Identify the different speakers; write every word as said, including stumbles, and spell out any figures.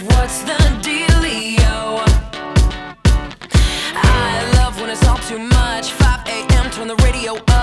Speaker 1: What's the dealio? I love when it's all too much. five a m, turn the radio up.